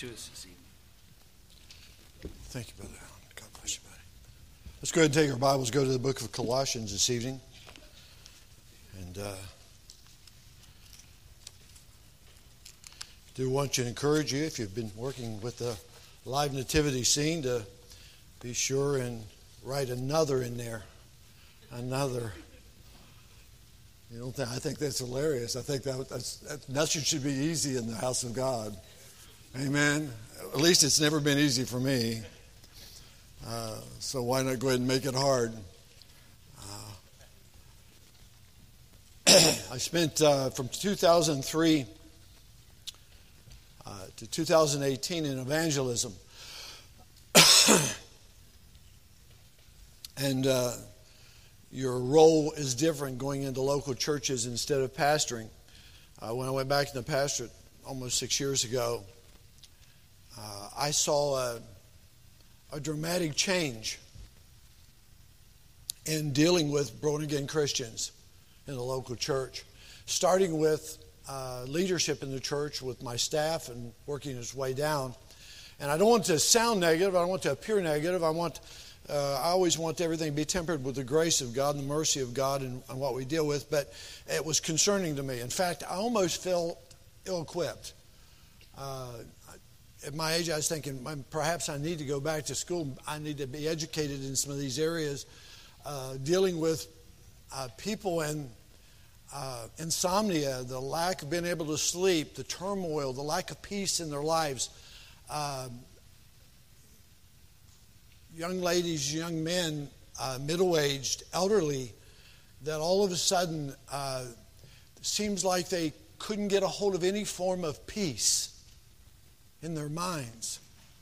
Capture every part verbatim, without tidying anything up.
to us this evening. Thank you, Brother Allen. God bless you, buddy. Let's go ahead and take our Bibles, go to the book of Colossians this evening. And uh, I do want to encourage you, if you've been working with the live nativity scene, to be sure and write another in there. Another. You don't think, I think that's hilarious. I think that that's, that message should be easy in the house of God. Amen. At least it's never been easy for me. Uh, so why not go ahead and make it hard? Uh, I spent uh, from two thousand three uh, to two thousand eighteen in evangelism. and uh, your role is different going into local churches instead of pastoring. Uh, when I went back to the pastorate almost six years ago, uh, I saw a, a dramatic change in dealing with born-again Christians in the local church, starting with uh, leadership in the church with my staff and working its way down. And I don't want to sound negative. I don't want to appear negative. I want Uh, I always want everything to be tempered with the grace of God and the mercy of God and, and what we deal with, but it was concerning to me. In fact, I almost felt ill-equipped. Uh, at my age, I was thinking, perhaps I need to go back to school. I need to be educated in some of these areas, uh, dealing with uh, people and uh, insomnia, the lack of being able to sleep, the turmoil, the lack of peace in their lives. Uh, young ladies, young men, uh, middle-aged, elderly, that all of a sudden uh, seems like they couldn't get a hold of any form of peace in their minds.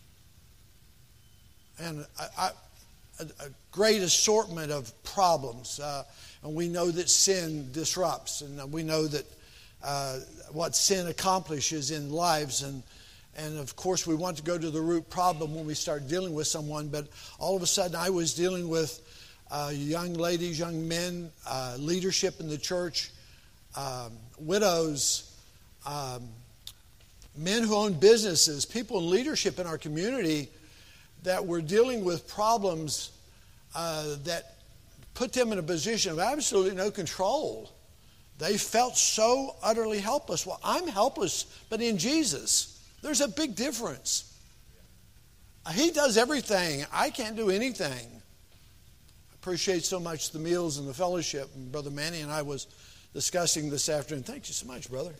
And I, I, a, a great assortment of problems. Uh, and we know that sin disrupts, and we know that uh, what sin accomplishes in lives. And And, of course, we want to go to the root problem when we start dealing with someone. But all of a sudden, I was dealing with uh, young ladies, young men, uh, leadership in the church, um, widows, um, men who own businesses, people in leadership in our community that were dealing with problems uh, that put them in a position of absolutely no control. They felt so utterly helpless. Well, I'm helpless, but in Jesus. There's a big difference. He does everything. I can't do anything. I appreciate so much the meals and the fellowship. And Brother Manny and I was discussing this afternoon. Thank you so much, brother.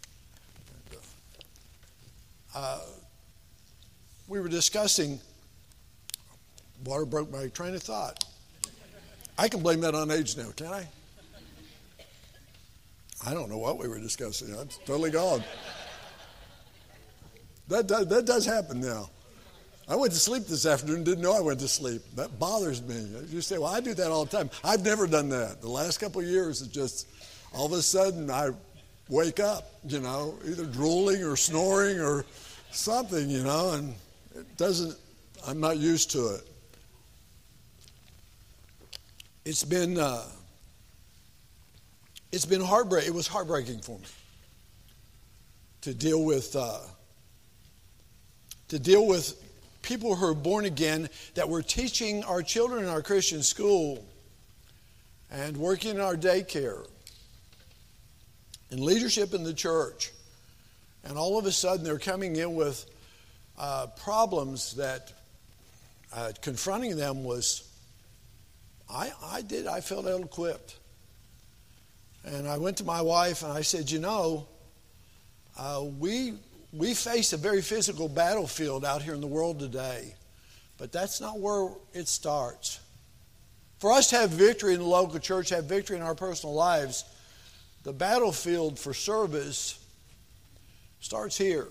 Uh, we were discussing, water broke my train of thought. I can blame that on age now, can I? I don't know what we were discussing. It's totally gone. That does, that does happen now. I went to sleep this afternoon, didn't know I went to sleep. That bothers me. You say, well, I do that all the time. I've never done that. The last couple of years, it's just all of a sudden I wake up, you know, either drooling or snoring or something, you know, and it doesn't, I'm not used to it. It's been, uh, it's been heartbreaking. It was heartbreaking for me to deal with, uh, to deal with people who are born again, that we're teaching our children in our Christian school and working in our daycare and leadership in the church. And all of a sudden they're coming in with uh, problems that uh, confronting them was, I, I did, I felt ill-equipped. And I went to my wife and I said, you know, uh, we... We face a very physical battlefield out here in the world today, but that's not where it starts. For us to have victory in the local church, have victory in our personal lives, the battlefield for service starts here.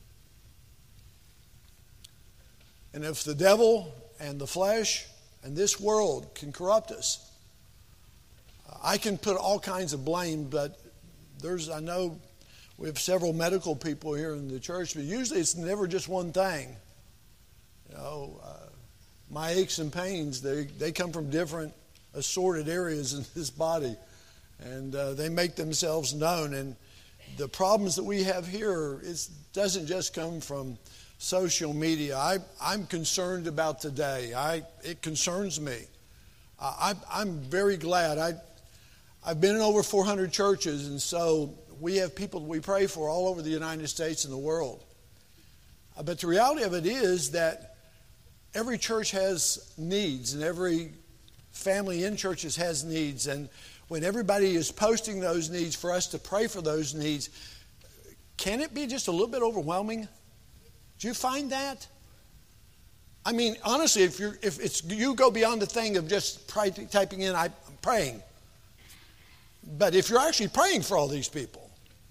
And if the devil and the flesh and this world can corrupt us, I can put all kinds of blame, but there's, I know, we have several medical people here in the church, but usually it's never just one thing. You know, uh, my aches and pains, they, they come from different assorted areas in this body, and uh, they make themselves known. And the problems that we have here, it doesn't just come from social media. I, I'm concerned about today. I, it concerns me. Uh, I, I'm very glad. I, I've been in over four hundred churches, and so we have people that we pray for all over the United States and the world. Uh, but the reality of it is that every church has needs, and every family in churches has needs. And when everybody is posting those needs for us to pray for those needs, can it be just a little bit overwhelming? Do you find that? I mean, honestly, if you're if it's you go beyond the thing of just pray, typing in I'm praying. But if you're actually praying for all these people,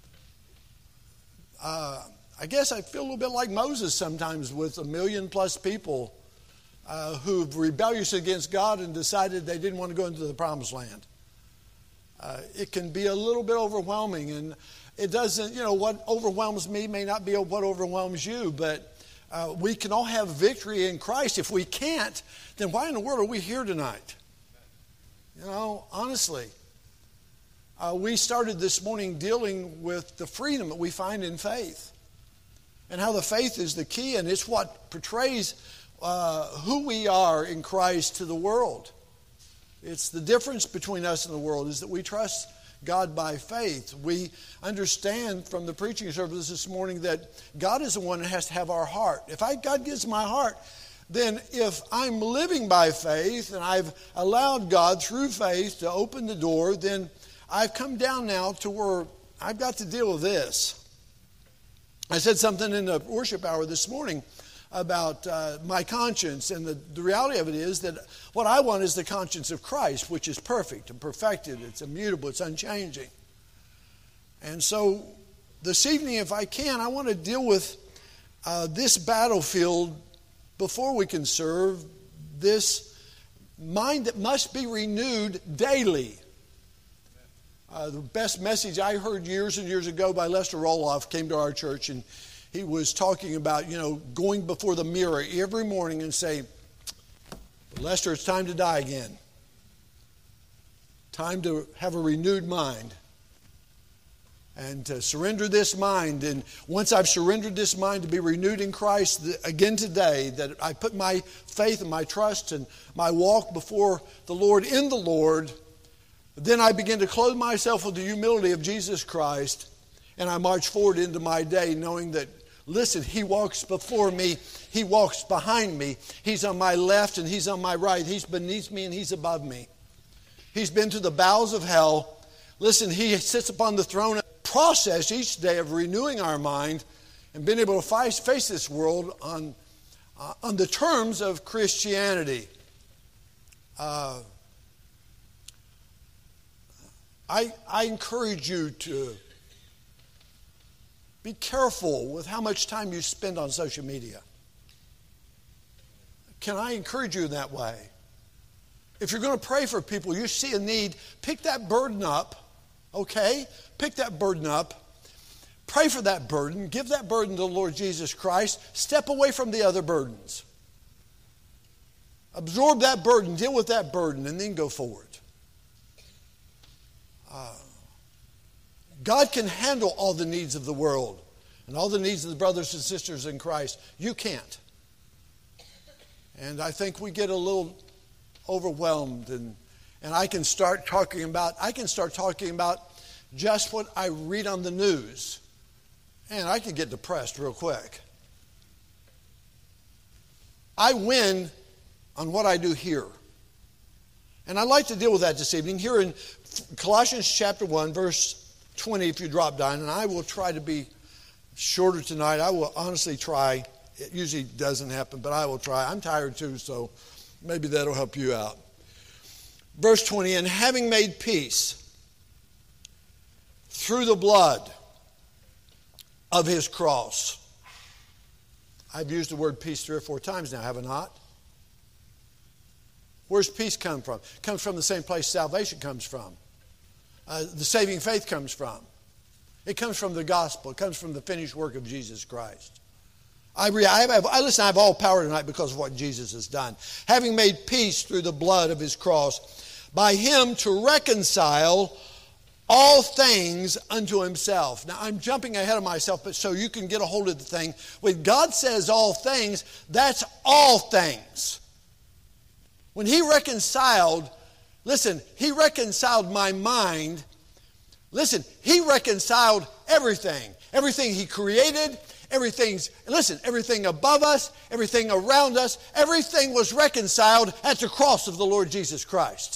uh, I guess I feel a little bit like Moses sometimes with a million plus people uh, who've rebellious against God and decided they didn't want to go into the promised land. Uh, it can be a little bit overwhelming, and it doesn't, you know, what overwhelms me may not be what overwhelms you, but uh, we can all have victory in Christ. If we can't, then why in the world are we here tonight? You know, honestly. Uh, we started this morning dealing with the freedom that we find in faith and how the faith is the key, and it's what portrays uh, who we are in Christ to the world. It's the difference between us and the world is that we trust God by faith. We understand from the preaching service this morning that God is the one that has to have our heart. If I, God gives my heart, then if I'm living by faith and I've allowed God through faith to open the door, then I've come down now to where I've got to deal with this. I said something in the worship hour this morning about uh, my conscience, and the, the reality of it is that what I want is the conscience of Christ, which is perfect and perfected. It's immutable. It's unchanging. And so this evening, if I can, I want to deal with uh, this battlefield before we can serve, this mind that must be renewed daily. Uh, the best message I heard years and years ago by Lester Roloff came to our church, and he was talking about, you know, going before the mirror every morning and say, Lester, it's time to die again. Time to have a renewed mind. And to surrender this mind. And once I've surrendered this mind to be renewed in Christ again today, that I put my faith and my trust and my walk before the Lord in the Lord, then I begin to clothe myself with the humility of Jesus Christ, and I march forward into my day knowing that, listen, He walks before me, He walks behind me, He's on my left and He's on my right, He's beneath me and He's above me. He's been to the bowels of hell. Listen, He sits upon the throne. Process each day of renewing our mind and being able to face, face this world on, uh, on the terms of Christianity. Uh, I, I encourage you to be careful with how much time you spend on social media. Can I encourage you in that way? If you're going to pray for people, you see a need, pick that burden up, okay? Pick that burden up. Pray for that burden. Give that burden to the Lord Jesus Christ. Step away from the other burdens. Absorb that burden, deal with that burden, and then go forward. Uh, God can handle all the needs of the world and all the needs of the brothers and sisters in Christ. You can't. And I think we get a little overwhelmed, and, and I can start talking about, I can start talking about just what I read on the news, and I can get depressed real quick. I win on what I do here. And I'd like to deal with that this evening. Here in Colossians chapter one, verse twenty, if you drop down, and I will try to be shorter tonight. I will honestly try. It usually doesn't happen, but I will try. I'm tired too, so maybe that'll help you out. Verse twenty, and having made peace through the blood of His cross. I've used the word peace three or four times now, have I not? Where's peace come from? It comes from the same place salvation comes from. Uh, the saving faith comes from. It comes from the gospel. It comes from the finished work of Jesus Christ. I, re- I, have, I listen, I have all power tonight because of what Jesus has done. Having made peace through the blood of His cross, by Him to reconcile all things unto himself. Now, I'm jumping ahead of myself, but so you can get a hold of the thing. When God says all things, that's all things. When he reconciled, listen, he reconciled my mind. Listen, he reconciled everything. Everything he created, everything's, listen, everything above us, everything around us, everything was reconciled at the cross of the Lord Jesus Christ.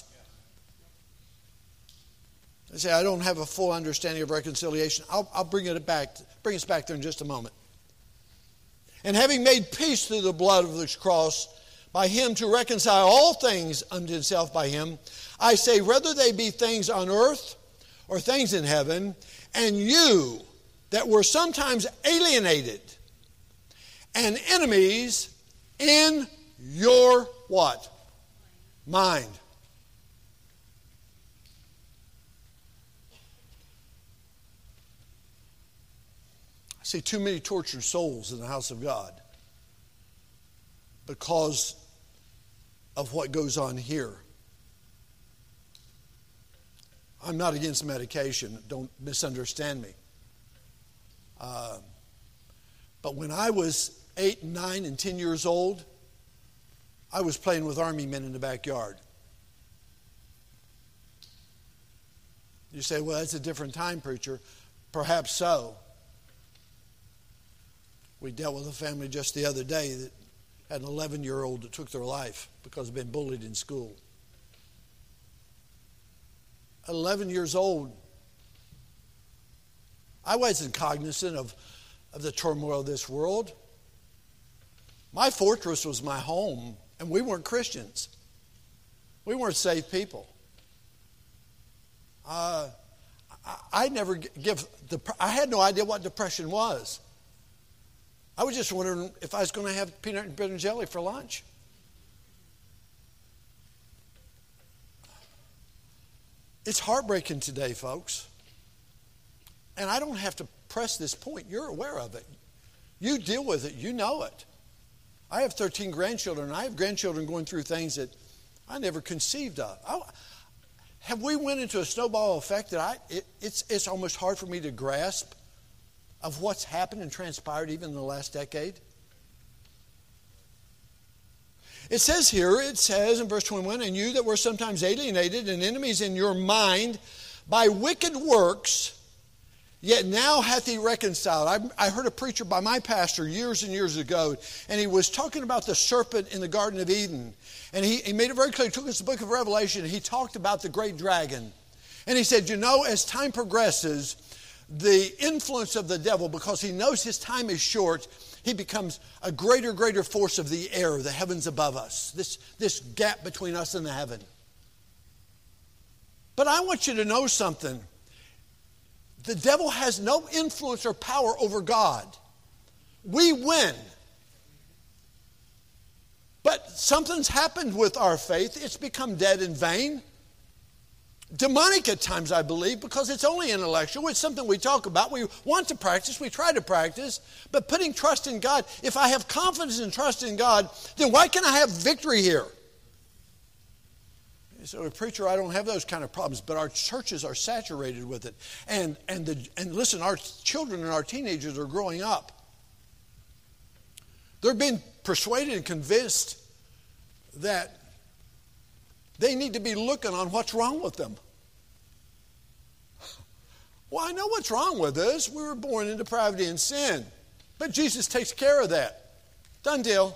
I say, I don't have a full understanding of reconciliation. I'll, I'll bring it back, bring us back there in just a moment. And having made peace through the blood of this cross, by him to reconcile all things unto himself by him, I say, whether they be things on earth or things in heaven, and you that were sometimes alienated and enemies in your what? Mind. I see too many tortured souls in the house of God because of what goes on here. I'm not against medication. Don't misunderstand me. Uh, but when I was eight, nine, and ten years old, I was playing with army men in the backyard. You say, well, that's a different time, preacher. Perhaps so. We dealt with a family just the other day that had an eleven-year-old that took their life because of being bullied in school. At eleven years old, I wasn't cognizant of, of the turmoil of this world. My fortress was my home, and we weren't Christians. We weren't saved people. Uh, I, I never give. I had no idea what depression was. I was just wondering if I was going to have peanut and butter and jelly for lunch. It's heartbreaking today, folks. And I don't have to press this point. You're aware of it. You deal with it. You know it. I have thirteen grandchildren, and I have grandchildren going through things that I never conceived of. I, have we went into a snowball effect that I it, it's it's almost hard for me to grasp of what's happened and transpired even in the last decade? It says here, it says in verse twenty-one, and you that were sometimes alienated and enemies in your mind by wicked works, yet now hath he reconciled. I, I heard a preacher by my pastor years and years ago, and he was talking about the serpent in the Garden of Eden. And he, he made it very clear. He took us to the book of Revelation, and he talked about the great dragon. And he said, you know, as time progresses, the influence of the devil, because he knows his time is short, he becomes a greater, greater force of the air, the heavens above us, this, this gap between us and the heaven. But I want you to know something. The devil has no influence or power over God. We win. But something's happened with our faith. It's become dead and vain. Demonic at times, I believe, because it's only intellectual. It's something we talk about. We want to practice. We try to practice. But putting trust in God, if I have confidence and trust in God, then why can't I have victory here? So, a preacher, I don't have those kind of problems, but our churches are saturated with it. And, and, the, and listen, our children and our teenagers are growing up. They're being persuaded and convinced that they need to be looking on what's wrong with them. Well, I know what's wrong with us. We were born in depravity and sin. But Jesus takes care of that. Done deal.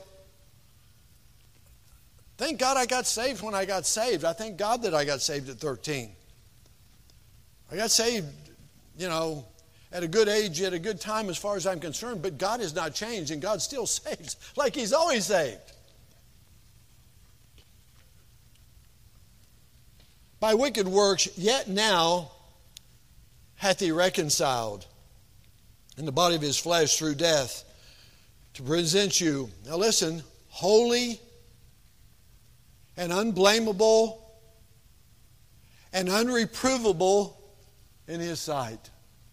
Thank God I got saved when I got saved. I thank God that I got saved at thirteen. I got saved, you know, at a good age, at a good time as far as I'm concerned. But God has not changed, and God still saves like He's always saved. By wicked works, yet now hath he reconciled in the body of his flesh through death to present you, now listen, holy and unblameable and unreprovable in his sight.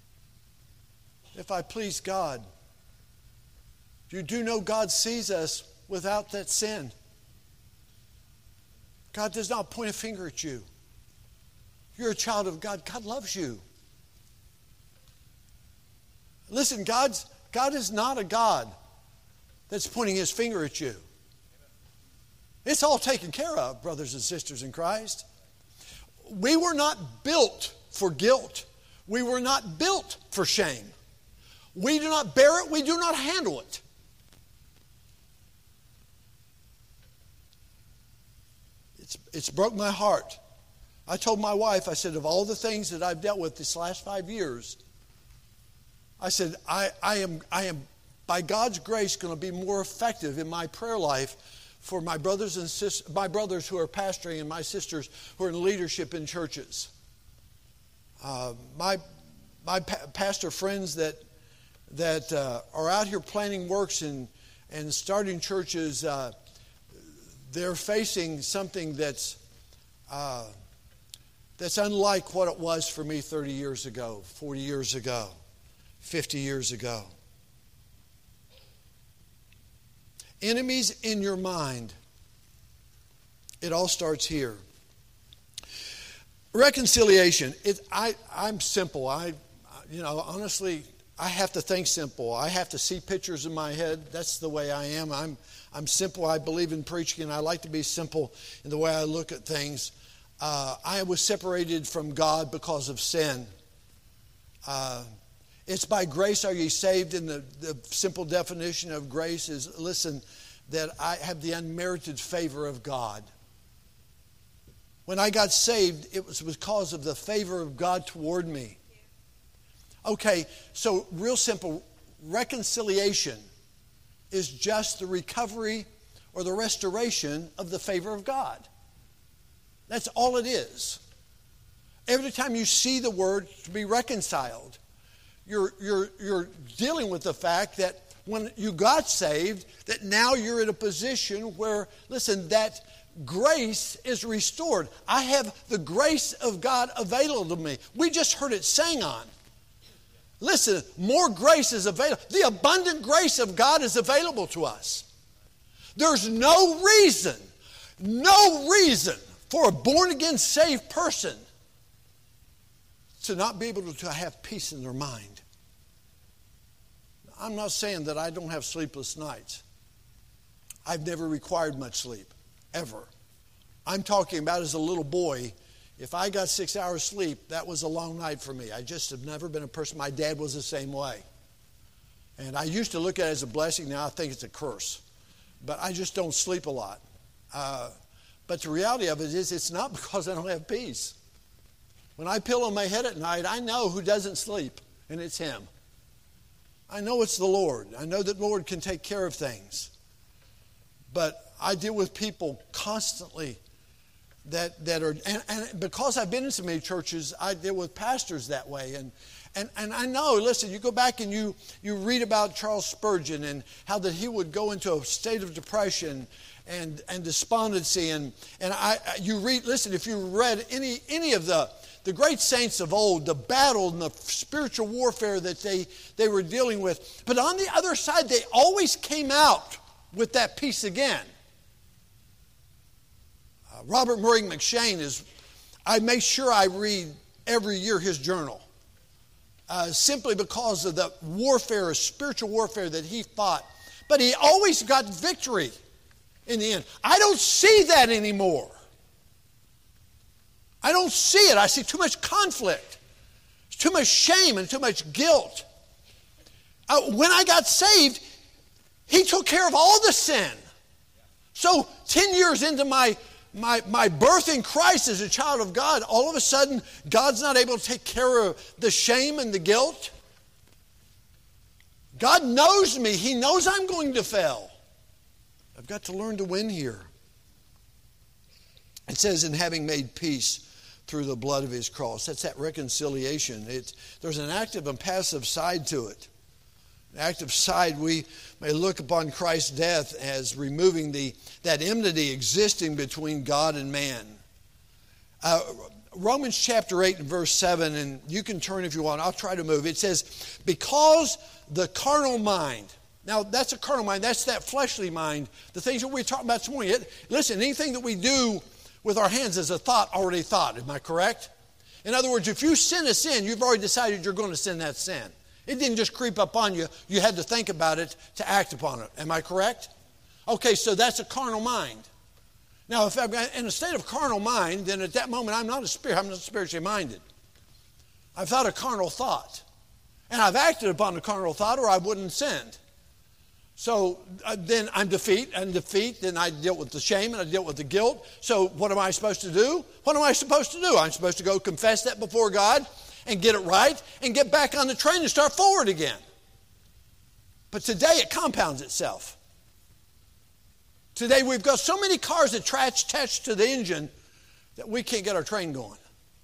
If I please God, you do know God sees us without that sin. God does not point a finger at you. You're a child of God. God loves you. Listen, God's, God is not a God that's pointing his finger at you. It's all taken care of, brothers and sisters in Christ. We were not built for guilt. We were not built for shame. We do not bear it. We do not handle it. It's, it's broke my heart. I told my wife, I said, of all the things that I've dealt with this last five years, I said, I, I am, I am, by God's grace, going to be more effective in my prayer life for my brothers and sis, my brothers who are pastoring and my sisters who are in leadership in churches. Uh, my my pa- pastor friends that that uh, are out here planning works and and starting churches, uh, they're facing something that's uh, that's unlike what it was for me thirty years ago, forty years ago, fifty years ago. Enemies in your mind. It all starts here. Reconciliation. It, I, I'm simple. I, you know, honestly, I have to think simple. I have to see pictures in my head. That's the way I am. I'm, I'm simple. I believe in preaching, and I like to be simple in the way I look at things. Uh, I was separated from God because of sin. Uh, it's by grace are ye saved, and the, the simple definition of grace is, listen, that I have the unmerited favor of God. When I got saved, it was because of the favor of God toward me. Okay, so real simple, reconciliation is just the recovery or the restoration of the favor of God. That's all it is. Every time you see the word to be reconciled, you're, you're, you're dealing with the fact that when you got saved, that now you're in a position where, listen, that grace is restored. I have the grace of God available to me. We just heard it sang on. Listen, more grace is available. The abundant grace of God is available to us. There's no reason, no reason for a born-again saved person to not be able to have peace in their mind. I'm not saying that I don't have sleepless nights. I've never required much sleep, ever. I'm talking about as a little boy, if I got six hours sleep, that was a long night for me. I just have never been a person. My dad was the same way. And I used to look at it as a blessing. Now I think it's a curse. But I just don't sleep a lot. Uh, but the reality of it is it's not because I don't have peace. When I pillow my head at night, I know who doesn't sleep, and it's him. I know it's the Lord. I know that the Lord can take care of things. But I deal with people constantly that, that are, and, and because I've been in so many churches, I deal with pastors that way. And, and, and I know, listen, you go back and you, you read about Charles Spurgeon and how that he would go into a state of depression and, and despondency. And, and I, you read, listen, if you read any, any of the The great saints of old, the battle and the spiritual warfare that they, they were dealing with. But on the other side, they always came out with that peace again. Uh, Robert Murray McShane is, I make sure I read every year his journal. Uh, simply because of the warfare, spiritual warfare that he fought. But he always got victory in the end. I don't see that anymore. I don't see it. I see too much conflict. Too much shame and too much guilt. Uh, when I got saved, he took care of all the sin. So ten years into my, my, my birth in Christ as a child of God, all of a sudden, God's not able to take care of the shame and the guilt. God knows me. He knows I'm going to fail. I've got to learn to win here. It says, in having made peace through the blood of his cross. That's that reconciliation. It's, there's an active and passive side to it. An active side, we may look upon Christ's death as removing the that enmity existing between God and man. Uh, Romans chapter eight and verse seven, and you can turn if you want. I'll try to move. It says, because the carnal mind. Now, that's a carnal mind. That's that fleshly mind. The things that we're talking about this morning. It, listen, anything that we do with our hands is a thought already thought. Am I correct? In other words, if you sin a sin, you've already decided you're going to sin that sin. It didn't just creep up on you. You had to think about it to act upon it. Am I correct? Okay, so that's a carnal mind. Now, if I'm in a state of carnal mind, then at that moment I'm not a spirit. I'm not spiritually minded. I've thought a carnal thought. And I've acted upon a carnal thought or I wouldn't have sinned. So uh, then I'm defeat, and defeat, then I dealt with the shame and I dealt with the guilt. So what am I supposed to do? What am I supposed to do? I'm supposed to go confess that before God and get it right and get back on the train and start forward again. But today it compounds itself. Today we've got so many cars attached to the engine that we can't get our train going.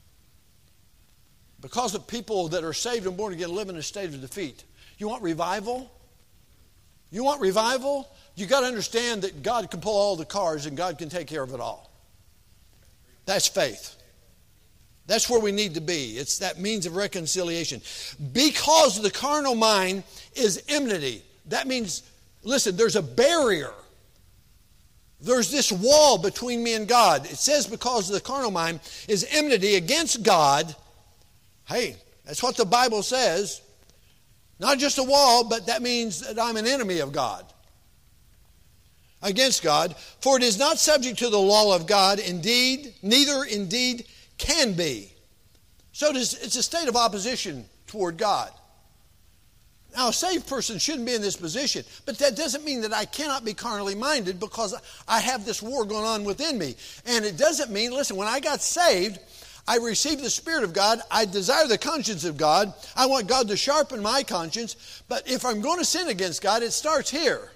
Because of people that are saved and born again live in a state of defeat. You want revival? You want revival? You got to understand that God can pull all the cars and God can take care of it all. That's faith. That's where we need to be. It's that means of reconciliation. Because the carnal mind is enmity. That means, listen, there's a barrier. There's this wall between me and God. It says because the carnal mind is enmity against God. Hey, that's what the Bible says. Not just a wall, but that means that I'm an enemy of God. Against God. For it is not subject to the law of God. Indeed, neither indeed can be. So it is, it's a state of opposition toward God. Now, a saved person shouldn't be in this position, but that doesn't mean that I cannot be carnally minded because I have this war going on within me. And it doesn't mean, listen, when I got saved, I received the Spirit of God. I desire the conscience of God. I want God to sharpen my conscience. But if I'm going to sin against God, it starts here.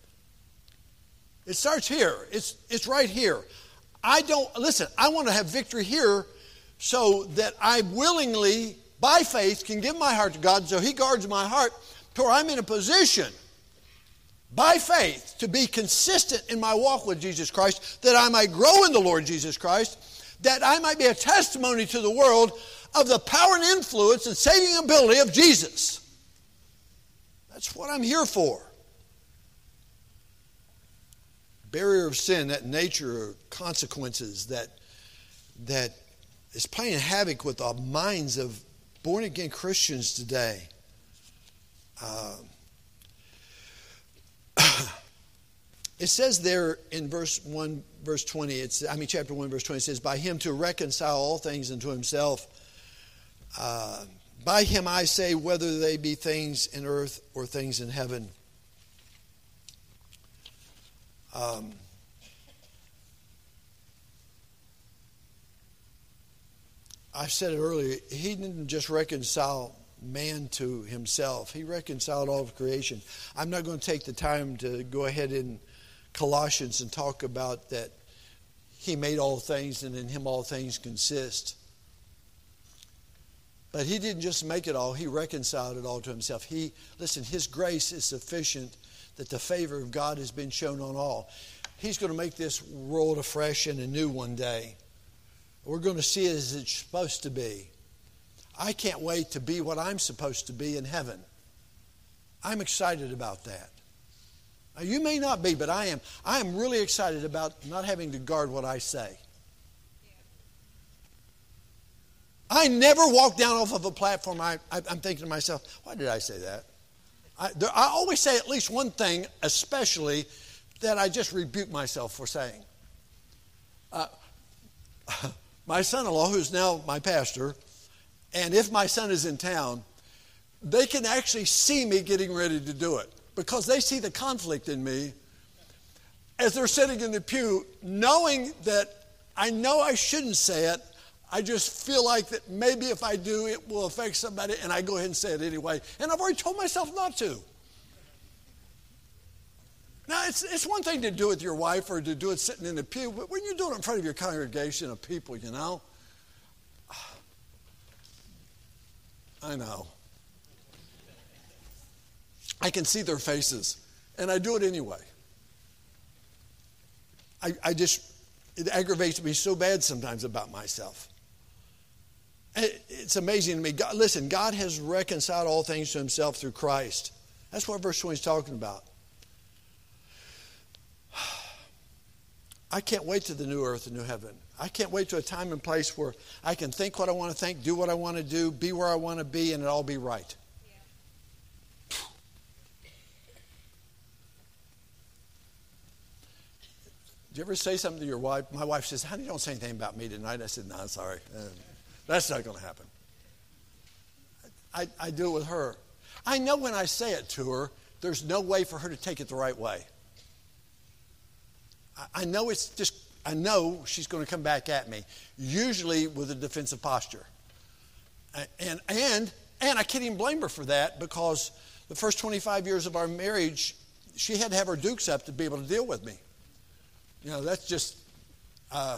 It starts here. It's, it's right here. I don't, listen, I want to have victory here so that I willingly, by faith, can give my heart to God so He guards my heart to where I'm in a position, by faith, to be consistent in my walk with Jesus Christ, that I might grow in the Lord Jesus Christ, that I might be a testimony to the world of the power and influence and saving ability of Jesus. That's what I'm here for. Barrier of sin, that nature or consequences that, that is playing havoc with the minds of born-again Christians today. Uh, it says there in verse one, verse twenty, it's, I mean chapter one, verse twenty, it says, by Him to reconcile all things unto Himself. Uh, by Him I say, whether they be things in earth or things in heaven. Um, I said it earlier, He didn't just reconcile man to Himself. He reconciled all of creation. I'm not going to take the time to go ahead in Colossians and talk about that He made all things and in Him all things consist. But He didn't just make it all. He reconciled it all to Himself. He, listen, His grace is sufficient that the favor of God has been shown on all. He's going to make this world afresh and anew one day. We're going to see it as it's supposed to be. I can't wait to be what I'm supposed to be in heaven. I'm excited about that. Now, you may not be, but I am. I am really excited about not having to guard what I say. I never walk down off of a platform. I, I, I'm thinking to myself, why did I say that? I, there, I always say at least one thing, especially that I just rebuke myself for saying. Uh, my son-in-law, who's now my pastor, and if my son is in town, they can actually see me getting ready to do it because they see the conflict in me as they're sitting in the pew, knowing that I know I shouldn't say it. I just feel like that maybe if I do, it will affect somebody, and I go ahead and say it anyway. And I've already told myself not to. Now, it's, it's one thing to do it with your wife or to do it sitting in the pew, but when you're doing it in front of your congregation of people, you know, I know. I can see their faces, and I do it anyway. I, I just, it aggravates me so bad sometimes about myself. It, it's amazing to me. God, listen, God has reconciled all things to Himself through Christ. That's what verse twenty is talking about. I can't wait to the new earth and new heaven. I can't wait to a time and place where I can think what I want to think, do what I want to do, be where I want to be, and it all be right. Yeah. Do you ever say something to your wife? My wife says, honey, don't say anything about me tonight. I said, no, sorry. Uh, that's not going to happen. I, I do it with her. I know when I say it to her, there's no way for her to take it the right way. I, I know it's just, I know she's going to come back at me, usually with a defensive posture. And, and, and I can't even blame her for that, because the first twenty-five years of our marriage, she had to have her dukes up to be able to deal with me. You know, that's just, uh,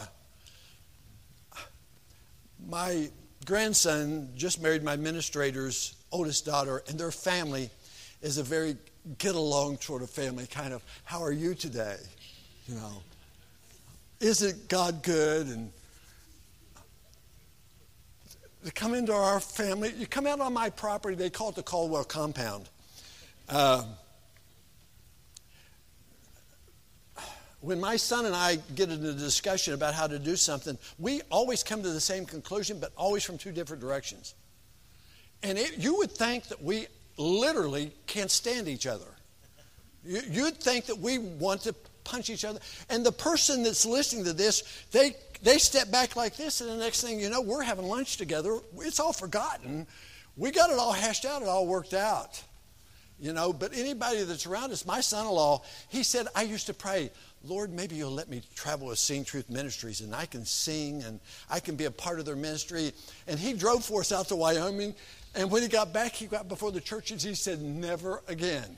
my grandson just married my administrator's oldest daughter, and their family is a very get-along sort of family, kind of, how are you today? You know, isn't God good? And to come into our family, you come out on my property, they call it the Caldwell compound. Uh, when my son and I get into a discussion about how to do something, we always come to the same conclusion, but always from two different directions. And it, you would think that we literally can't stand each other. You, you'd think that we want to punch each other. And the person that's listening to this, they they step back like this, and the next thing you know, we're having lunch together. It's all forgotten. We got it all hashed out. It all worked out. You know, but anybody that's around us, my son-in-law, he said, I used to pray, Lord, maybe you'll let me travel with Sing Truth Ministries, and I can sing, and I can be a part of their ministry. And he drove for us out to Wyoming, and when he got back, he got before the churches, he said, never again.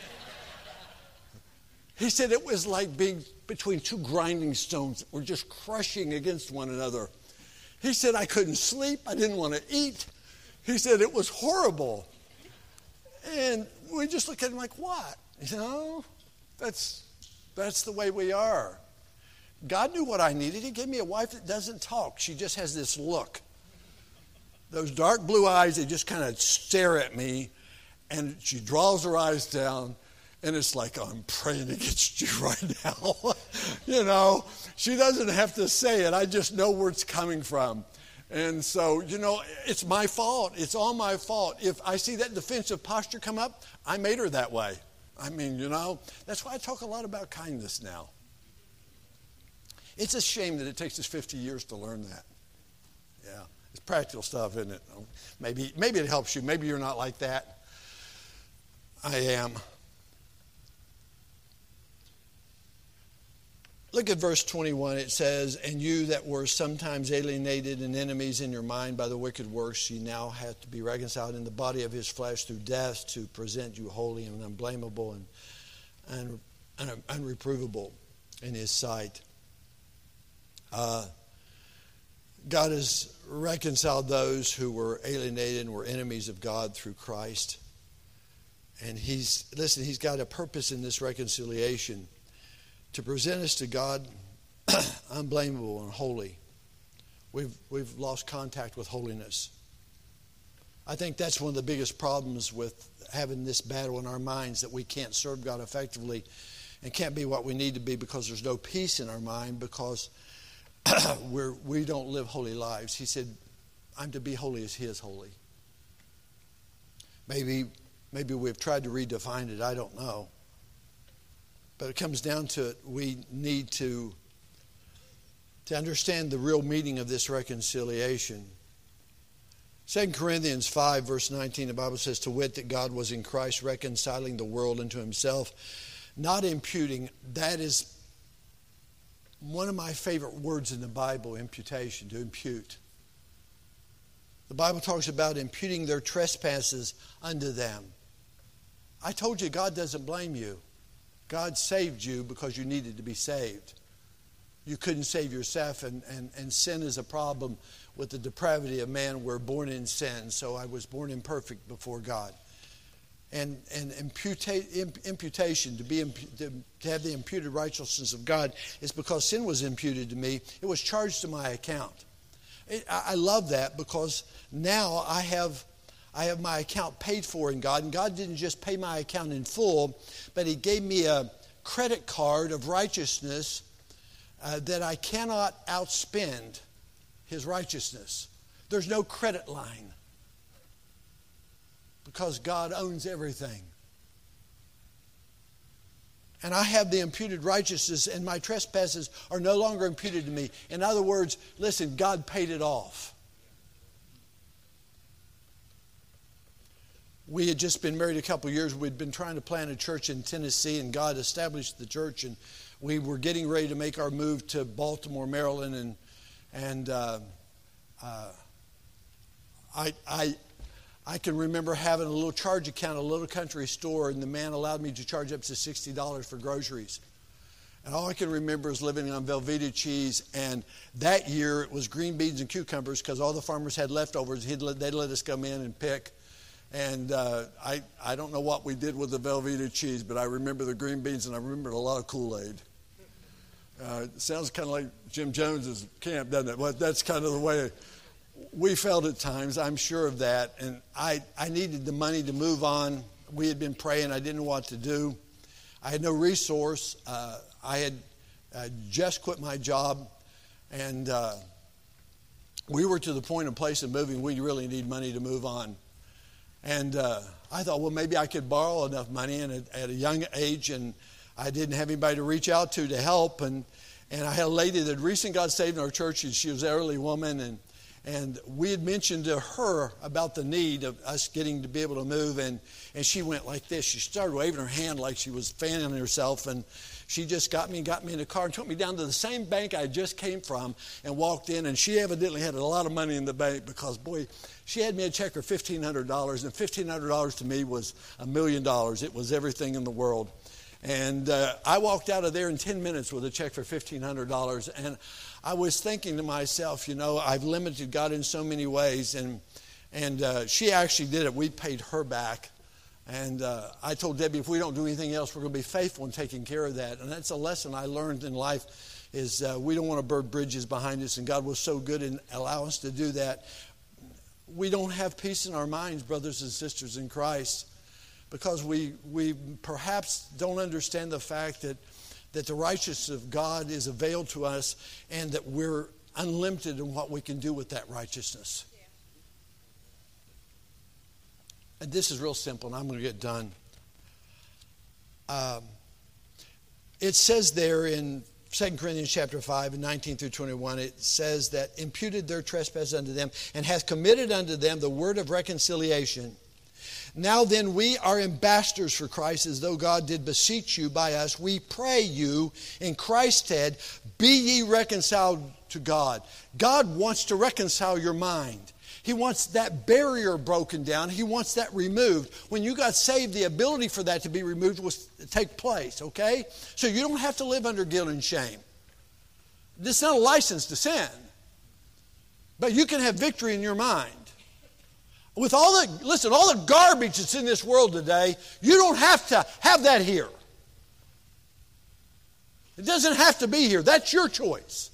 He said it was like being between two grinding stones that were just crushing against one another. He said, I couldn't sleep. I didn't want to eat. He said it was horrible. And we just look at him like, what? You know, that's, that's the way we are. God knew what I needed. He gave me a wife that doesn't talk. She just has this look. Those dark blue eyes, they just kind of stare at me. And she draws her eyes down. And it's like, I'm praying against you right now. You know, she doesn't have to say it. I just know where it's coming from. And so, you know, it's my fault. It's all my fault. If I see that defensive posture come up, I made her that way. I mean, you know, that's why I talk a lot about kindness now. It's a shame that it takes us fifty years to learn that. Yeah, it's practical stuff, isn't it? Maybe, maybe it helps you. Maybe you're not like that. I am. Look at verse twenty-one. It says, and you that were sometimes alienated and enemies in your mind by the wicked works, ye now have to be reconciled in the body of his flesh through death to present you holy and unblameable and, and, and unreprovable in his sight. Uh, God has reconciled those who were alienated and were enemies of God through Christ. And he's, listen, he's got a purpose in this reconciliation, to present us to God unblameable and holy. We've, we've lost contact with holiness. I think that's one of the biggest problems with having this battle in our minds, that we can't serve God effectively and can't be what we need to be because there's no peace in our mind, because we're, we don't live holy lives. He said, I'm to be holy as he is holy. Maybe, maybe we've tried to redefine it. I don't know. But it comes down to it, we need to, to understand the real meaning of this reconciliation. Second Corinthians five, verse nineteen, the Bible says, to wit, that God was in Christ reconciling the world unto himself, not imputing. That is one of my favorite words in the Bible, imputation, to impute. The Bible talks about imputing their trespasses unto them. I told you God doesn't blame you. God saved you because you needed to be saved. You couldn't save yourself, and, and, and sin is a problem with the depravity of man. We're born in sin, so I was born imperfect before God. And, and imputa- imputation, to, be to, to have the imputed righteousness of God, is because sin was imputed to me. It was charged to my account. It, I, I love that, because now I have... I have my account paid for in God, and God didn't just pay my account in full, but he gave me a credit card of righteousness uh, that I cannot outspend his righteousness. There's no credit line because God owns everything. And I have the imputed righteousness, and my trespasses are no longer imputed to me. In other words, listen, God paid it off. We had just been married a couple of years. We'd been trying to plant a church in Tennessee, and God established the church, and we were getting ready to make our move to Baltimore, Maryland, and and uh, uh, I I I can remember having a little charge account at a little country store, and the man allowed me to charge up to sixty dollars for groceries. And all I can remember is living on Velveeta cheese, and that year it was green beans and cucumbers because all the farmers had leftovers. He'd let, they'd let us come in and pick. And uh, I, I don't know what we did with the Velveeta cheese, but I remember the green beans, and I remember a lot of Kool-Aid. Uh, it sounds kind of like Jim Jones's camp, doesn't it? Well, that's kind of the way we felt at times. I'm sure of that. And I, I needed the money to move on. We had been praying. I didn't know what to do. I had no resource. Uh, I had uh, just quit my job, and uh, we were to the point of place of moving. We really need money to move on. And uh, I thought, well, maybe I could borrow enough money. And at, at a young age, and I didn't have anybody to reach out to to help. And and I had a lady that recently got saved in our church, and she was an elderly woman. And and we had mentioned to her about the need of us getting to be able to move. And, and she went like this. She started waving her hand like she was fanning herself. And she just got me and got me in the car and took me down to the same bank I just came from and walked in. And she evidently had a lot of money in the bank because, boy, she had me a check for fifteen hundred dollars. And fifteen hundred dollars to me was a million dollars. It was everything in the world. And uh, I walked out of there in ten minutes with a check for fifteen hundred dollars. And I was thinking to myself, you know, I've limited God in so many ways. And and uh, she actually did it. We paid her back. And uh, I told Debbie, if we don't do anything else, we're going to be faithful in taking care of that. And that's a lesson I learned in life, is uh, we don't want to burn bridges behind us. And God was so good in allowing us to do that. We don't have peace in our minds, brothers and sisters in Christ, because we we perhaps don't understand the fact that, that the righteousness of God is availed to us and that we're unlimited in what we can do with that righteousness. And this is real simple, and I'm going to get done. Um, it says there in Second Corinthians chapter five, and nineteen through twenty-one, it says that imputed their trespass unto them and hath committed unto them the word of reconciliation. Now then, we are ambassadors for Christ, as though God did beseech you by us. We pray you in Christ's stead, be ye reconciled to God. God wants to reconcile your mind. He wants that barrier broken down. He wants that removed. When you got saved, the ability for that to be removed was to take place, okay? So you don't have to live under guilt and shame. This is not a license to sin. But you can have victory in your mind. With all the, listen, all the garbage that's in this world today, you don't have to have that here. It doesn't have to be here. That's your choice.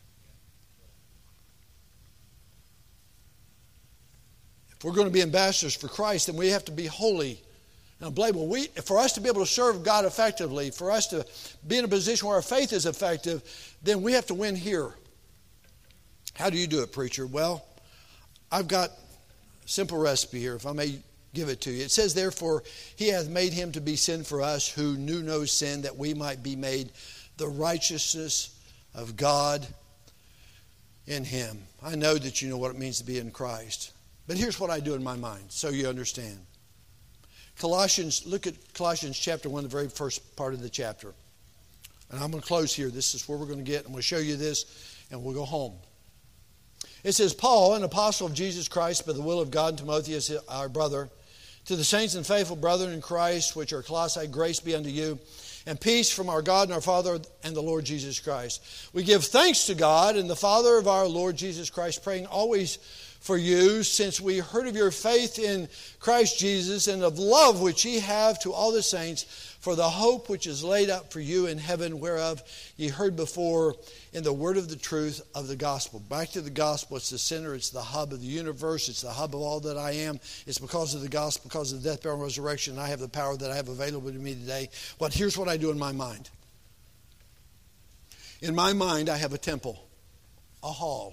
If we're going to be ambassadors for Christ, then we have to be holy and unblameable. We, for us to be able to serve God effectively, for us to be in a position where our faith is effective, then we have to win here. How do you do it, preacher? Well, I've got a simple recipe here, if I may give it to you. It says, therefore, he hath made him to be sin for us who knew no sin, that we might be made the righteousness of God in him. I know that you know what it means to be in Christ. But here's what I do in my mind, so you understand. Colossians, look at Colossians chapter one, the very first part of the chapter. And I'm going to close here. This is where we're going to get. I'm going to show you this, and we'll go home. It says, Paul, an apostle of Jesus Christ, by the will of God, and Timotheus, our brother, to the saints and faithful brethren in Christ, which are Colossae, grace be unto you, and peace from our God and our Father and the Lord Jesus Christ. We give thanks to God and the Father of our Lord Jesus Christ, praying always for you, since we heard of your faith in Christ Jesus and of love which ye have to all the saints, for the hope which is laid up for you in heaven, whereof ye heard before in the word of the truth of the gospel. Back to the gospel, it's the center, it's the hub of the universe, it's the hub of all that I am. It's because of the gospel, because of the death, burial, and resurrection, I have the power that I have available to me today. But here's what I do in my mind. In my mind, I have a temple, a hall.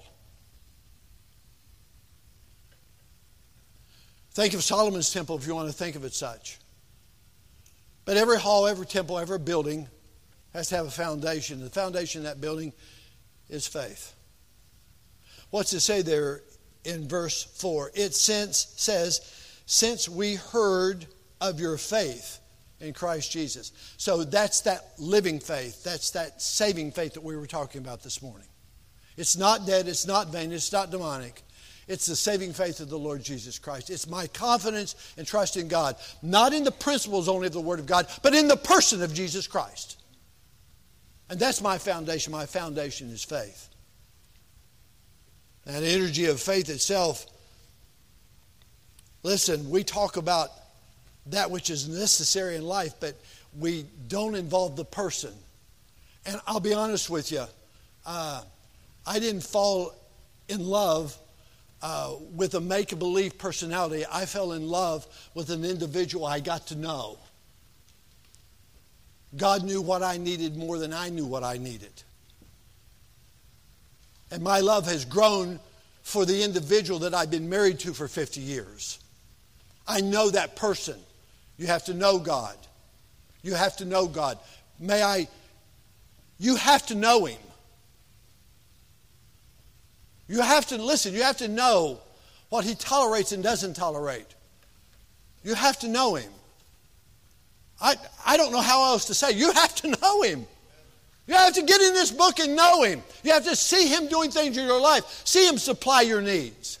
Think of Solomon's temple if you want to think of it such. But every hall, every temple, every building has to have a foundation. The foundation of that building is faith. What's it say there in verse four? It since says, since we heard of your faith in Christ Jesus. So that's that living faith. That's that saving faith that we were talking about this morning. It's not dead. It's not vain. It's not demonic. It's the saving faith of the Lord Jesus Christ. It's my confidence and trust in God. Not in the principles only of the Word of God, but in the person of Jesus Christ. And that's my foundation. My foundation is faith. That energy of faith itself. Listen, we talk about that which is necessary in life, but we don't involve the person. And I'll be honest with you, uh, I didn't fall in love uh, with a make-believe personality. I fell in love with an individual I got to know. God knew what I needed more than I knew what I needed. And my love has grown for the individual that I've been married to for fifty years. I know that person. You have to know God. You have to know God. May I, you have to know Him. You have to listen. You have to know what He tolerates and doesn't tolerate. You have to know Him. I, I don't know how else to say. You have to know Him. You have to get in this book and know Him. You have to see Him doing things in your life. See Him supply your needs.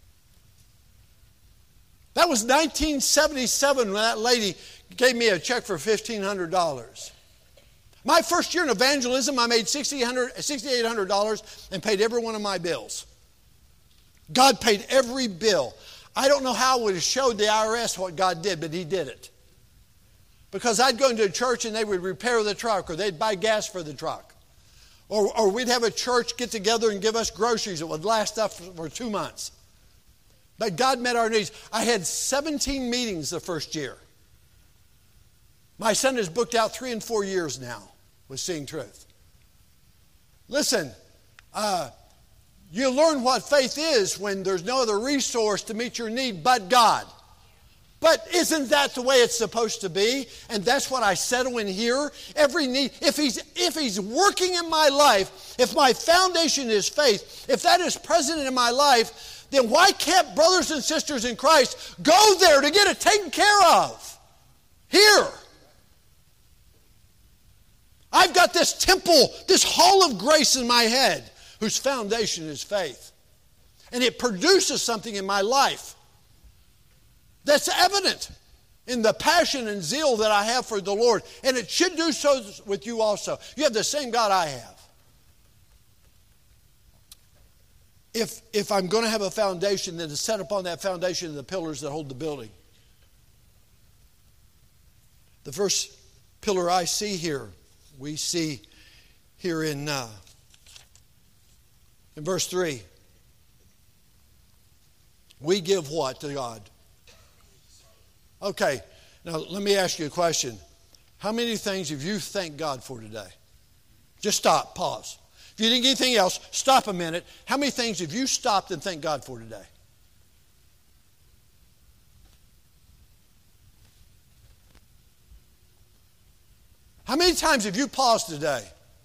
That was nineteen seventy-seven when that lady gave me a check for fifteen hundred dollars. My first year in evangelism, I made six thousand eight hundred dollars and paid every one of my bills. God paid every bill. I don't know how I would have showed the I R S what God did, but He did it. Because I'd go into a church and they would repair the truck, or they'd buy gas for the truck. Or, or we'd have a church get together and give us groceries that would last us for two months. But God met our needs. I had seventeen meetings the first year. My son has booked out three and four years now with Seeing Truth. Listen, uh, you learn what faith is when there's no other resource to meet your need but God. But isn't that the way it's supposed to be? And that's what I settle in here. Every need, if he's, if he's working in my life, if my foundation is faith, if that is present in my life, then why can't brothers and sisters in Christ go there to get it taken care of? Here. I've got this temple, this hall of grace in my head, whose foundation is faith. And it produces something in my life that's evident in the passion and zeal that I have for the Lord. And it should do so with you also. You have the same God I have. If, if I'm going to have a foundation, then to set upon that foundation the pillars that hold the building. The first pillar I see here, we see here in, uh, in verse three. We give what to God? Okay, now let me ask you a question. How many things have you thanked God for today? Just stop, pause. If you didn't get anything else, stop a minute. How many things have you stopped and thanked God for today? How many times have you paused today?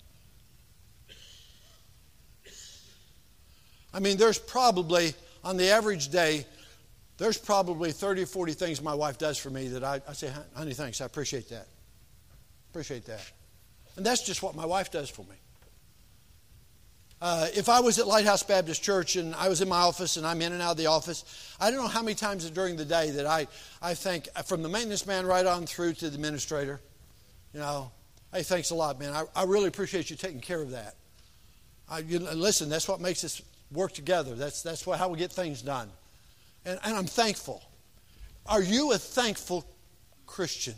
I mean, there's probably, on the average day, there's probably thirty or forty things my wife does for me that I, I say, honey, thanks, I appreciate that. Appreciate that. And that's just what my wife does for me. Uh, if I was at Lighthouse Baptist Church and I was in my office and I'm in and out of the office, I don't know how many times during the day that I, I thank, from the maintenance man right on through to the administrator, you know, hey, thanks a lot, man. I, I really appreciate you taking care of that. I, you, listen, that's what makes us work together. That's, that's what, how we get things done. And, and I'm thankful. Are you a thankful Christian?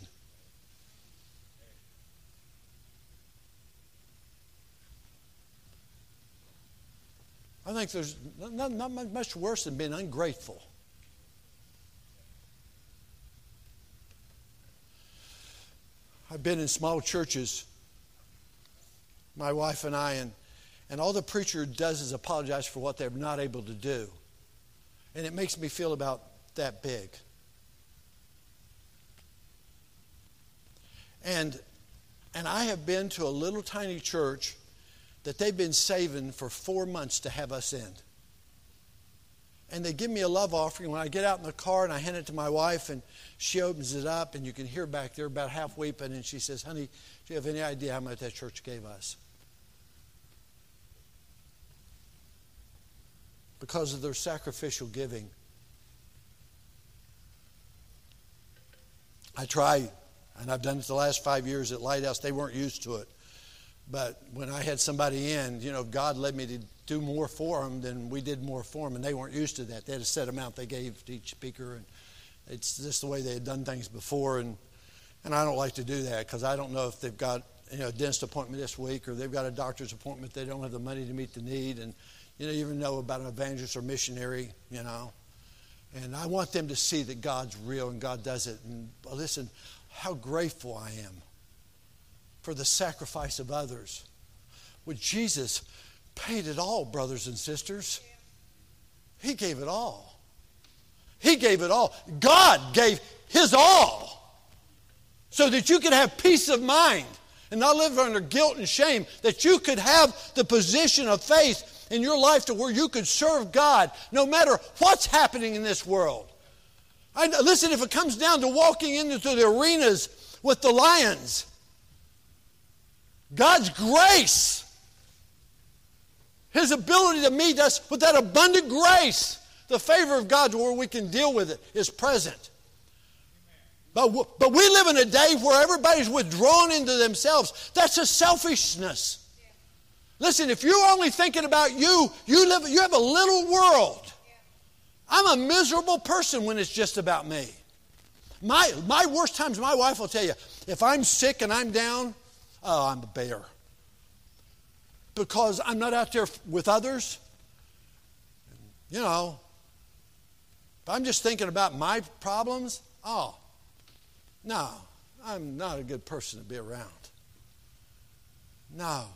I think there's not, not much worse than being ungrateful. I've been in small churches my wife and I, and, and all the preacher does is apologize for what they're not able to do. And it makes me feel about that big. And, and I have been to a little tiny church that they've been saving for four months to have us in. And they give me a love offering. When I get out in the car and I hand it to my wife, and she opens it up, and you can hear back there about half weeping, and she says, "Honey, do you have any idea how much that church gave us?" Because of their sacrificial giving. I try, and I've done it the last five years at Lighthouse. They weren't used to it. But when I had somebody in, you know, God led me to do more for them, then we did more for them, and they weren't used to that. They had a set amount they gave to each speaker, and it's just the way they had done things before. And, and I don't like to do that because I don't know if they've got, you know, a dentist appointment this week or they've got a doctor's appointment. They don't have the money to meet the need. And, you know, you even know about an evangelist or missionary, you know. And I want them to see that God's real and God does it. And listen, how grateful I am for the sacrifice of others. When Jesus paid it all, brothers and sisters. He gave it all. He gave it all. God gave His all so that you could have peace of mind and not live under guilt and shame, that you could have the position of faith in your life to where you could serve God no matter what's happening in this world. I, listen, if it comes down to walking into the arenas with the lions, God's grace, His ability to meet us with that abundant grace, the favor of God to where we can deal with it, is present. But, but we live in a day where everybody's withdrawn into themselves. That's a selfishness. Listen, if you're only thinking about you, you live. You have a little world. I'm a miserable person when it's just about me. My, my worst times, my wife will tell you, if I'm sick and I'm down, oh, I'm a bear. Because I'm not out there with others. You know, if I'm just thinking about my problems, oh, no, I'm not a good person to be around. No.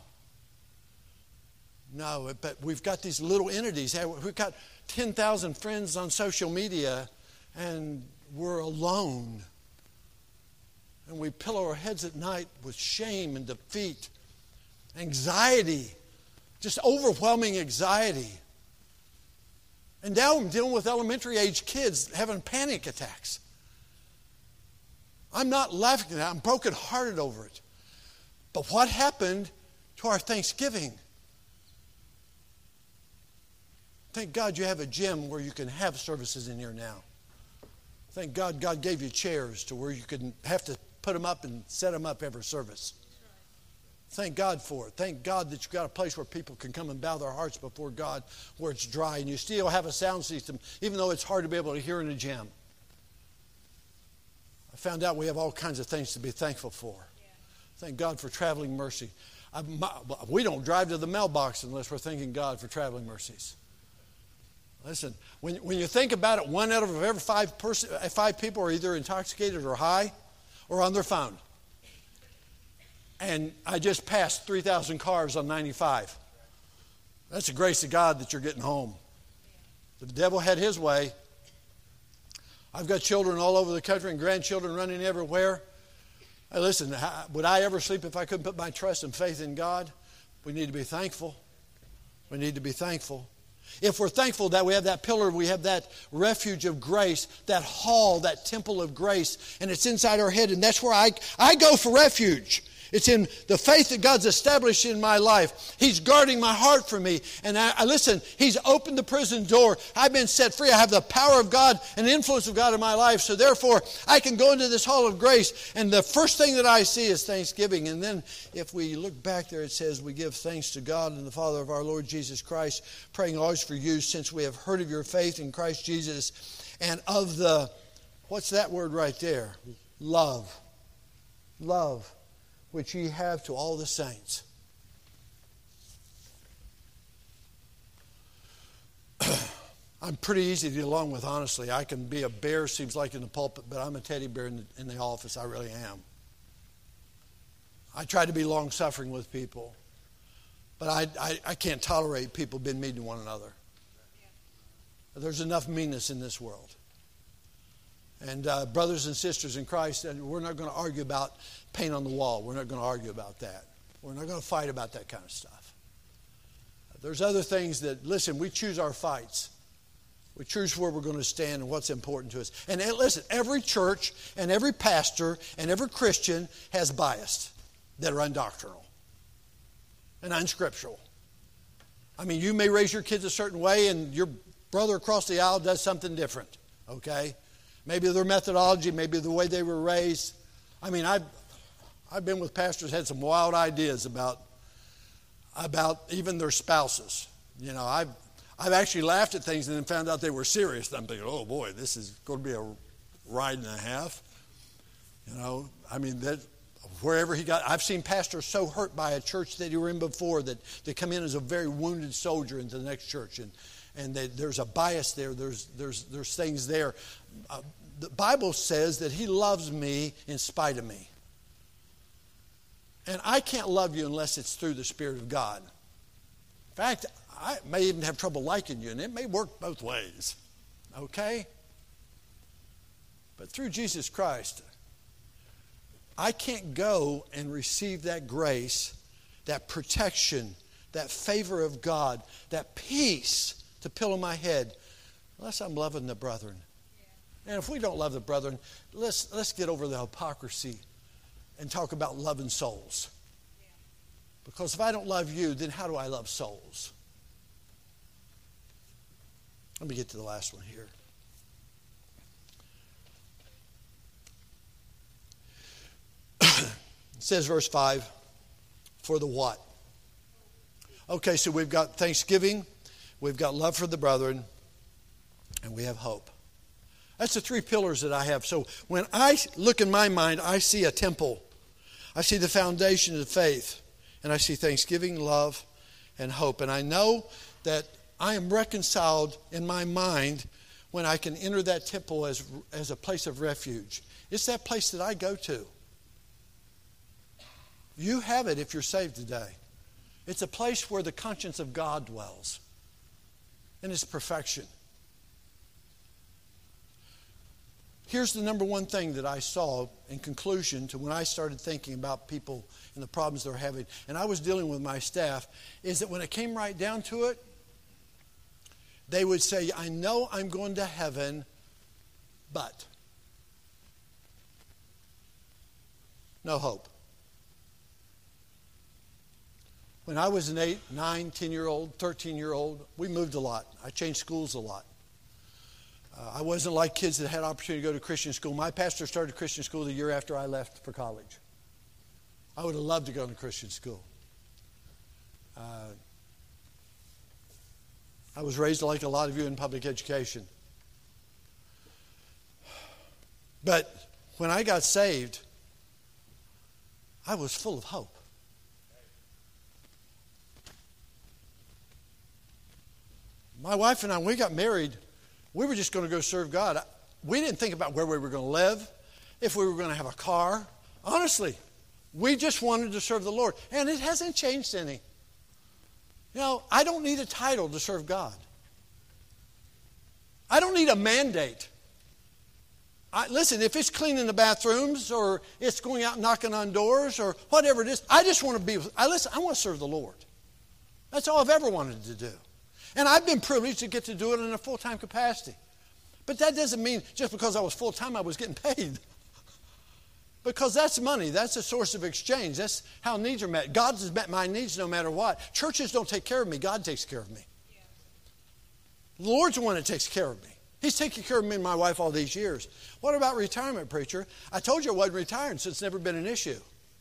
No, but we've got these little entities. We've got ten thousand friends on social media, and we're alone. And we pillow our heads at night with shame and defeat, anxiety, just overwhelming anxiety. And now I'm dealing with elementary age kids having panic attacks. I'm not laughing at that. I'm brokenhearted over it. But what happened to our Thanksgiving? Thank God you have a gym where you can have services in here now. Thank God God gave you chairs to where you couldn't have to put them up and set them up every service. Thank God for it. Thank God that you've got a place where people can come and bow their hearts before God where it's dry, and you still have a sound system even though it's hard to be able to hear in a gym. I found out we have all kinds of things to be thankful for. Yeah. Thank God for traveling mercy. I, my, we don't drive to the mailbox unless we're thanking God for traveling mercies. Listen, when, when you think about it, one out of every five, person, five people are either intoxicated or high or on their phone. And I just passed three thousand cars on ninety-five. That's the grace of God that you're getting home. If the devil had his way, I've got children all over the country and grandchildren running everywhere. Hey, listen, would I ever sleep if I couldn't put my trust and faith in God? We need to be thankful. We need to be thankful. If we're thankful that we have that pillar, we have that refuge of grace, that hall, that temple of grace, and it's inside our head, and that's where I, I go for refuge. It's in the faith that God's established in my life. He's guarding my heart for me. And I, I listen, He's opened the prison door. I've been set free. I have the power of God and the influence of God in my life. So therefore, I can go into this hall of grace. And the first thing that I see is thanksgiving. And then if we look back there, it says, we give thanks to God and the Father of our Lord Jesus Christ, praying always for you, since we have heard of your faith in Christ Jesus and of the, what's that word right there? Love. Love. Which ye have to all the saints. I'm pretty easy to get along with, honestly. I can be a bear, seems like, in the pulpit, but I'm a teddy bear in the, in the office. I really am. I try to be long-suffering with people. But I, I, I can't tolerate people being mean to one another. There's enough meanness in this world. And uh, brothers and sisters in Christ, we're not going to argue about paint on the wall. We're not going to argue about that. We're not going to fight about that kind of stuff. There's other things that, listen, we choose our fights. We choose where we're going to stand and what's important to us. And listen, every church and every pastor and every Christian has bias that are undoctrinal and unscriptural. I mean, you may raise your kids a certain way and your brother across the aisle does something different, okay? Maybe their methodology, maybe the way they were raised. I mean, I've, I've been with pastors, had some wild ideas about, about even their spouses. You know, I've, I've actually laughed at things and then found out they were serious. And I'm thinking, oh boy, this is going to be a ride and a half. You know, I mean, that wherever he got, I've seen pastors so hurt by a church that he were in before that they come in as a very wounded soldier into the next church. And And they, there's a bias there. There's there's there's things there. Uh, the Bible says that He loves me in spite of me. And I can't love you unless it's through the Spirit of God. In fact, I may even have trouble liking you, and it may work both ways. Okay? But through Jesus Christ, I can't go and receive that grace, that protection, that favor of God, that peace to pillow my head, unless I'm loving the brethren. Yeah. And if we don't love the brethren, let's let's get over the hypocrisy and talk about loving souls. Yeah. Because if I don't love you, then how do I love souls? Let me get to the last one here. It says verse five, for the what? Okay, so we've got thanksgiving, we've got love for the brethren, and we have hope. That's the three pillars that I have. So when I look in my mind, I see a temple. I see the foundation of faith. And I see thanksgiving, love, and hope. And I know that I am reconciled in my mind when I can enter that temple as, as a place of refuge. It's that place that I go to. You have it if you're saved today. It's a place where the conscience of God dwells. And it's perfection. Here's the number one thing that I saw in conclusion to when I started thinking about people and the problems they're having. And I was dealing with my staff, is that when it came right down to it, they would say, I know I'm going to heaven, but no hope. When I was an eight, nine, ten-year-old, thirteen-year-old, we moved a lot. I changed schools a lot. Uh, I wasn't like kids that had opportunity to go to Christian school. My pastor started Christian school the year after I left for college. I would have loved to go to Christian school. Uh, I was raised like a lot of you in public education. But when I got saved, I was full of hope. My wife and I, when we got married, we were just going to go serve God. We didn't think about where we were going to live, if we were going to have a car. Honestly, we just wanted to serve the Lord. And it hasn't changed any. You know, I don't need a title to serve God. I don't need a mandate. I, listen, if it's cleaning the bathrooms or it's going out knocking on doors or whatever it is, I just want to be, I listen, I want to serve the Lord. That's all I've ever wanted to do. And I've been privileged to get to do it in a full-time capacity. But that doesn't mean just because I was full-time I was getting paid. Because that's money. That's a source of exchange. That's how needs are met. God has met my needs no matter what. Churches don't take care of me. God takes care of me. Yeah. The Lord's the one that takes care of me. He's taken care of me and my wife all these years. What about retirement, preacher? I told you I wasn't retiring, so it's never been an issue.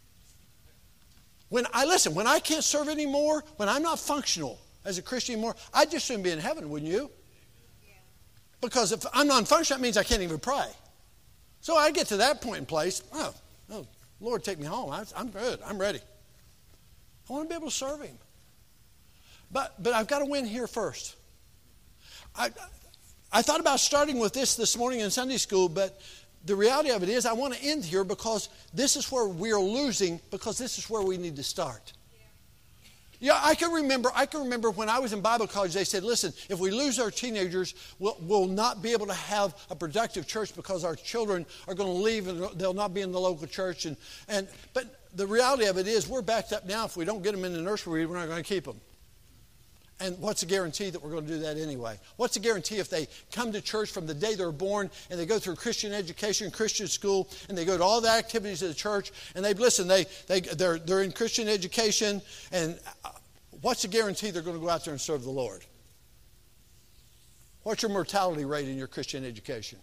When I listen, when I can't serve anymore, when I'm not functional as a Christian anymore, I just shouldn't be in heaven, wouldn't you? Yeah. Because if I'm non-functional, that means I can't even pray. So I get to that point in place, oh, oh Lord, take me home. I, I'm good. I'm ready. I want to be able to serve Him. But but I've got to win here first. I I thought about starting with this this morning in Sunday school, but the reality of it is I want to end here because this is where we're losing, because this is where we need to start. Yeah, I can remember. I can remember when I was in Bible college. They said, "Listen, if we lose our teenagers, we'll, we'll not be able to have a productive church because our children are going to leave and they'll not be in the local church." And and but the reality of it is, we're backed up now. If we don't get them in the nursery, we're not going to keep them. And what's the guarantee that we're going to do that anyway? What's the guarantee if they come to church from the day they're born and they go through Christian education, Christian school, and they go to all the activities of the church, and they listen, they, they, they're, they're in Christian education, and what's the guarantee they're going to go out there and serve the Lord? What's your mortality rate in your Christian education?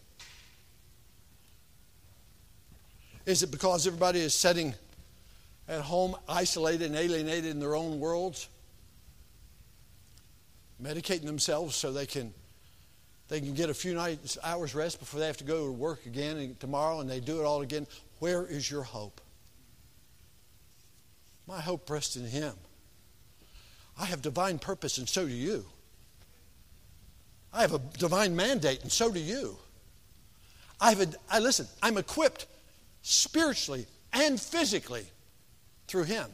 Is it because everybody is sitting at home isolated and alienated in their own worlds? Medicating themselves so they can they can get a few nights hours rest before they have to go to work again tomorrow, and they do it all again. Where is your hope? My hope rests in Him. I have divine purpose, and so do you. I have a divine mandate, and so do you. I have a, I listen, I'm equipped spiritually and physically through Him.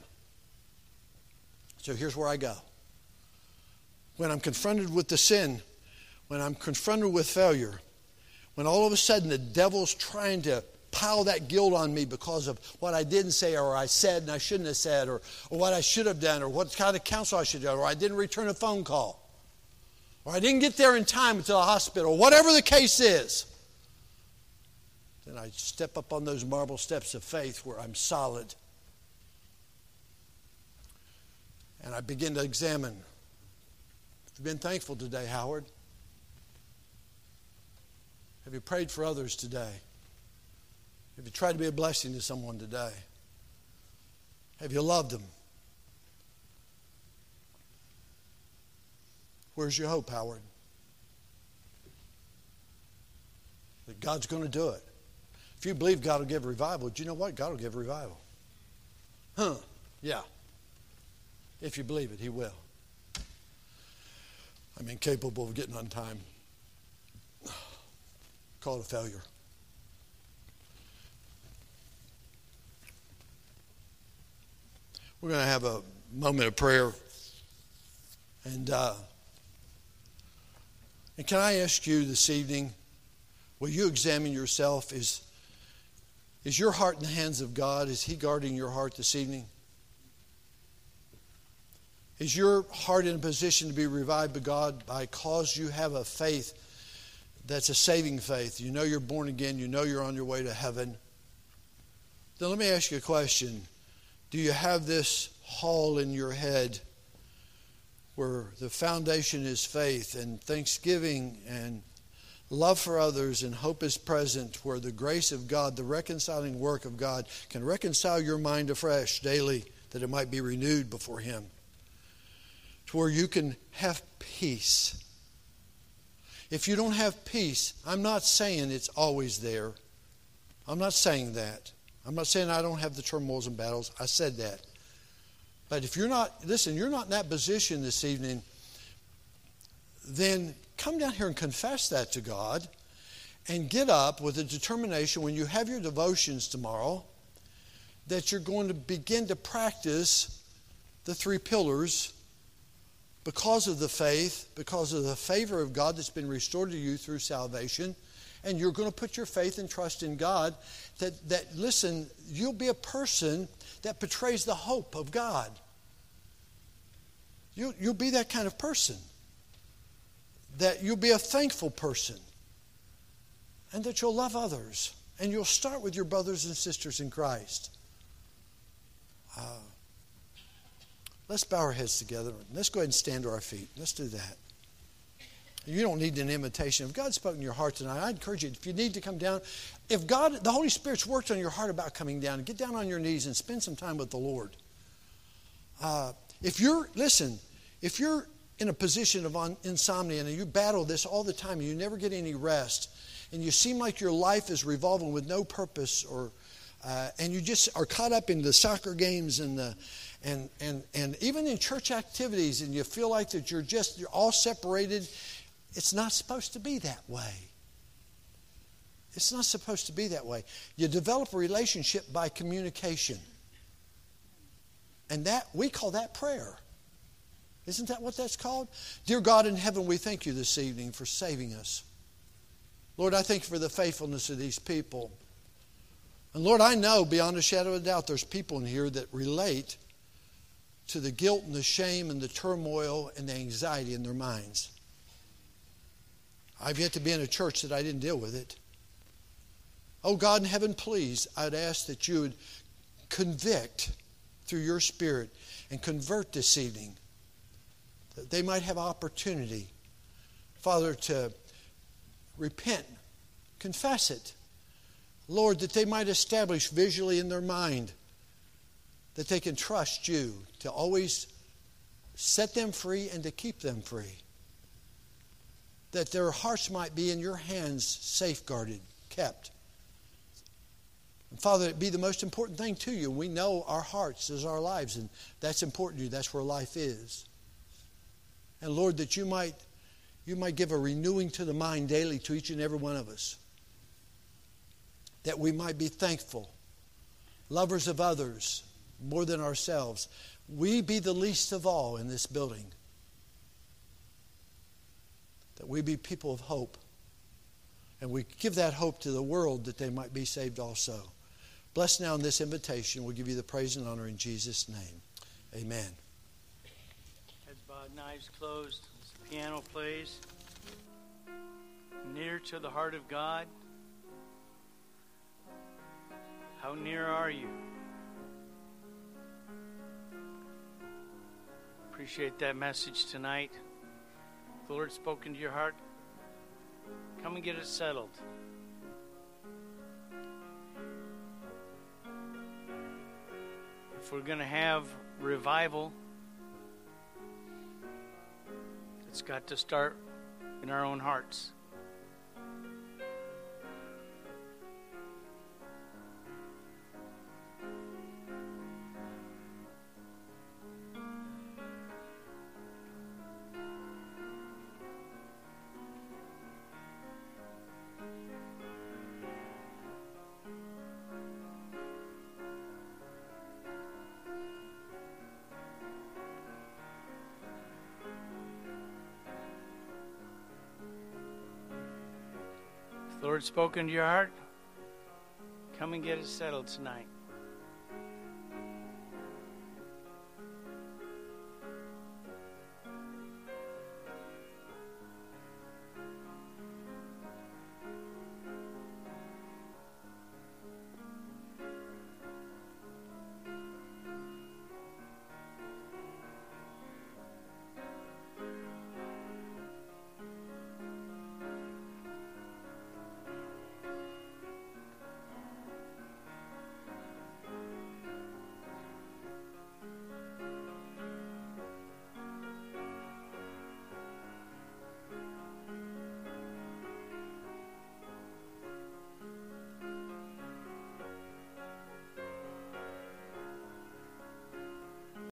So here's where I go. When I'm confronted with the sin, when I'm confronted with failure, when all of a sudden the devil's trying to pile that guilt on me because of what I didn't say, or I said and I shouldn't have said, or, or what I should have done, or what kind of counsel I should have done, or I didn't return a phone call, or I didn't get there in time to the hospital, whatever the case is, then I step up on those marble steps of faith where I'm solid. And I begin to examine. Have you been thankful today, Howard? Have you prayed for others today? Have you tried to be a blessing to someone today? Have you loved them? Where's your hope, Howard? That God's going to do it. If you believe God will give revival, do you know what? God will give revival. Huh, yeah. If you believe it, He will. I'm incapable of getting on time. Call it a failure. We're going to have a moment of prayer. And, uh, and can I ask you this evening, will you examine yourself? Is, is your heart in the hands of God? Is He guarding your heart this evening? Is your heart in a position to be revived by God because you have a faith that's a saving faith? You know you're born again. You know you're on your way to heaven. Then let me ask you a question. Do you have this hall in your head where the foundation is faith and thanksgiving and love for others and hope is present, where the grace of God, the reconciling work of God, can reconcile your mind afresh daily that it might be renewed before Him? To where you can have peace. If you don't have peace, I'm not saying it's always there. I'm not saying that. I'm not saying I don't have the turmoils and battles. I said that. But if you're not, listen, you're not in that position this evening, then come down here and confess that to God, and get up with a determination when you have your devotions tomorrow that you're going to begin to practice the three pillars because of the faith, because of the favor of God that's been restored to you through salvation. And you're going to put your faith and trust in God that, that listen, you'll be a person that portrays the hope of God. You'll, you'll be that kind of person. That you'll be a thankful person. And that you'll love others. And you'll start with your brothers and sisters in Christ. Uh, let's bow our heads together. Let's go ahead and stand to our feet. Let's do that. You don't need an invitation. If God's spoken to your heart tonight, I encourage you, if you need to come down, if God, the Holy Spirit's worked on your heart about coming down, get down on your knees and spend some time with the Lord. Uh, if you're, listen, if you're in a position of on, insomnia and you battle this all the time and you never get any rest, and you seem like your life is revolving with no purpose, or uh, and you just are caught up in the soccer games and the and and and even in church activities, and you feel like that you're just you're all separated. It's not supposed to be that way. It's not supposed to be that way. You develop a relationship by communication. And that we call that prayer. Isn't that what that's called? Dear God in heaven, we thank you this evening for saving us. Lord, I thank you for the faithfulness of these people. And Lord, I know beyond a shadow of a doubt there's people in here that relate to the guilt and the shame and the turmoil and the anxiety in their minds. I've yet to be in a church that I didn't deal with it. Oh God in heaven, please, I'd ask that you would convict through your Spirit and convert this evening, that they might have opportunity, Father, to repent, confess it. Lord, that they might establish visually in their mind that they can trust you to always set them free and to keep them free. That their hearts might be in your hands, safeguarded, kept. And Father, it be the most important thing to you. We know our hearts is our lives, and that's important to you. That's where life is. And Lord, that you might, you might give a renewing to the mind daily to each and every one of us. That we might be thankful, lovers of others more than ourselves. We be the least of all in this building. That we be people of hope. And we give that hope to the world that they might be saved also. Bless now in this invitation. We'll give you the praise and honor in Jesus' name. Amen. Heads bowed, eyes closed. As the piano plays, near to the heart of God. How near are you? Appreciate that message tonight. If the Lord's spoken to your heart, come and get it settled. If we're going to have revival, it's got to start in our own hearts. Lord spoken to your heart, come and get it settled tonight.